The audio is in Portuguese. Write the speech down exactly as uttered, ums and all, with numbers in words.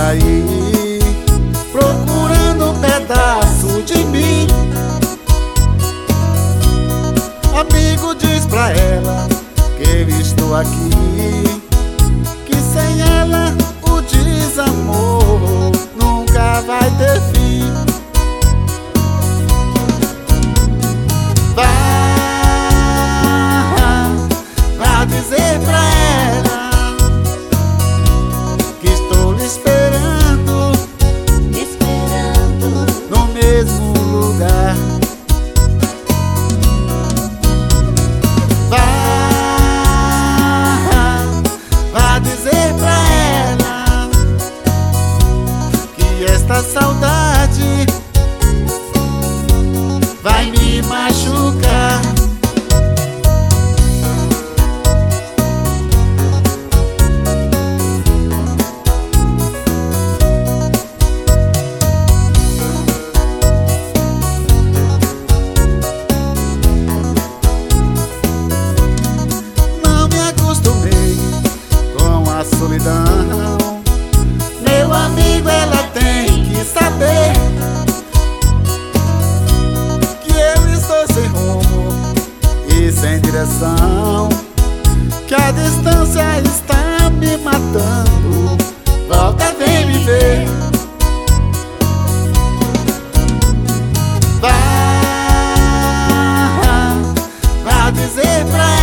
aí procurando um pedaço de mim. Amigo, diz pra ela que eu estou aqui, que sem ela o desamor nunca vai ter fim. Vá, vá dizer pra ela que estou lhe esperando, esperando no mesmo lugar. Vá, vá dizer pra ela que esta saudade vai me machucar. Não me acostumei com a solidão, meu amigo, ela tem que saber que eu estou sem rumo e sem direção, que a distância está me matando. Volta, vem me ver. Vá, vá dizer pra